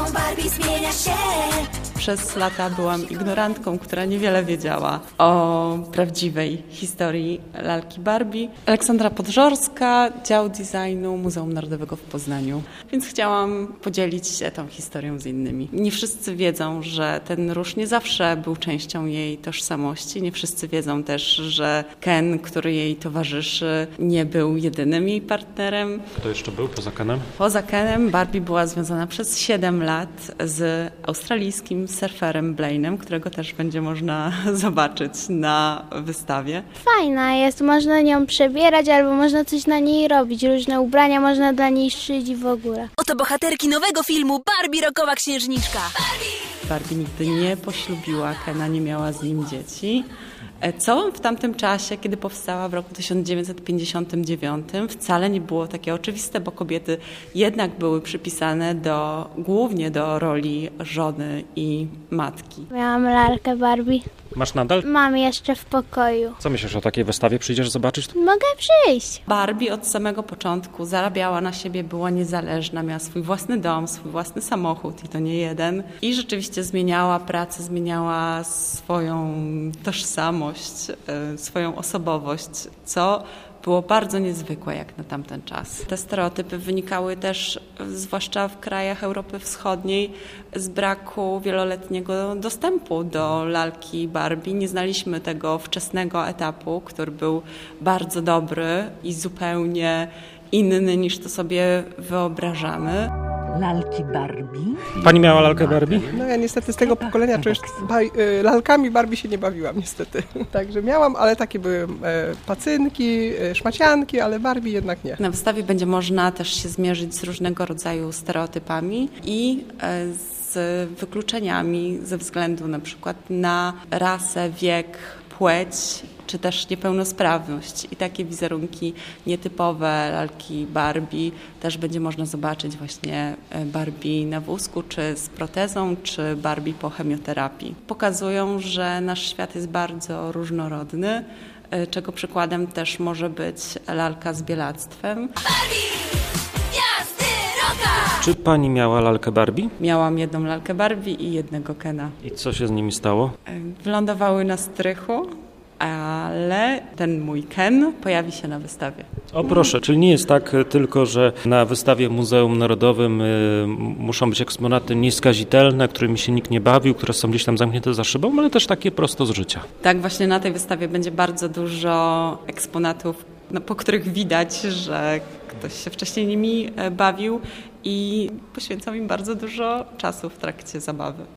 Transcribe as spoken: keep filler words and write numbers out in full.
Barbie zmienia się. Przez lata byłam ignorantką, która niewiele wiedziała o prawdziwej historii lalki Barbie. Aleksandra Podżorska, dział designu Muzeum Narodowego w Poznaniu. Więc chciałam podzielić się tą historią z innymi. Nie wszyscy wiedzą, że ten róż nie zawsze był częścią jej tożsamości. Nie wszyscy wiedzą też, że Ken, który jej towarzyszy, nie był jedynym jej partnerem. Kto jeszcze był poza Kenem? Poza Kenem Barbie była związana przez siedem lat z australijskim surferem Blaine'em, którego też będzie można zobaczyć na wystawie. Fajna jest, można nią przebierać albo można coś na niej robić. Różne ubrania można dla niej szyć i w ogóle. Oto bohaterki nowego filmu Barbie Rockowa Księżniczka. Barbie! Barbie nigdy nie poślubiła Kena, nie miała z nim dzieci. Co w tamtym czasie, kiedy powstała w roku tysiąc dziewięćset pięćdziesiątym dziewiątym, wcale nie było takie oczywiste, bo kobiety jednak były przypisane do, głównie do roli żony i matki. Miałam lalkę Barbie. Masz nadal? Mam jeszcze w pokoju. Co myślisz o takiej wystawie? Przyjdziesz zobaczyć? Mogę przyjść. Barbie od samego początku zarabiała na siebie, była niezależna, miała swój własny dom, swój własny samochód i to nie jeden. I rzeczywiście zmieniała pracę, zmieniała swoją tożsamość, swoją osobowość, co było bardzo niezwykłe jak na tamten czas. Te stereotypy wynikały też, zwłaszcza w krajach Europy Wschodniej, z braku wieloletniego dostępu do lalki Barbie. Nie znaliśmy tego wczesnego etapu, który był bardzo dobry i zupełnie inny niż to sobie wyobrażamy. Lalki Barbie. Pani miała lalkę Barbie? No ja niestety z tego pokolenia przecież baj- lalkami Barbie się nie bawiłam niestety. Także miałam, ale takie były e, pacynki, e, szmacianki, ale Barbie jednak nie. Na wystawie będzie można też się zmierzyć z różnego rodzaju stereotypami i e, z wykluczeniami ze względu na przykład na rasę, wiek, płeć, czy też niepełnosprawność. I takie wizerunki nietypowe lalki Barbie też będzie można zobaczyć właśnie Barbie na wózku, czy z protezą, czy Barbie po chemioterapii. Pokazują, że nasz świat jest bardzo różnorodny, czego przykładem też może być lalka z bielactwem. Czy pani miała lalkę Barbie? Miałam jedną lalkę Barbie i jednego Kena. I co się z nimi stało? Wylądowały na strychu, ale ten mój Ken pojawi się na wystawie. O proszę, czyli nie jest tak tylko, że na wystawie w Muzeum Narodowym y, muszą być eksponaty nieskazitelne, którymi się nikt nie bawił, które są gdzieś tam zamknięte za szybą, ale też takie prosto z życia. Tak, właśnie na tej wystawie będzie bardzo dużo eksponatów, no, po których widać, że ktoś się wcześniej nimi bawił i poświęcał im bardzo dużo czasu w trakcie zabawy.